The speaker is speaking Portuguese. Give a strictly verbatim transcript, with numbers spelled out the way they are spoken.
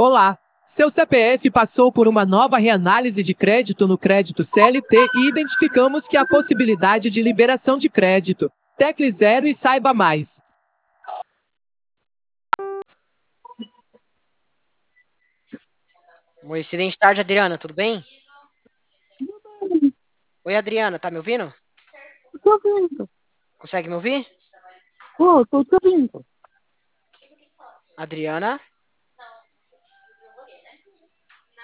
Olá! Seu C P F passou por uma nova reanálise de crédito no crédito C L T e identificamos que há possibilidade de liberação de crédito. Tecle zero e saiba mais. Oi, excelente tarde, Adriana, tudo bem? Oi, Adriana, tá me ouvindo? Tô ouvindo. Consegue me ouvir? Tô, tô te ouvindo. Adriana?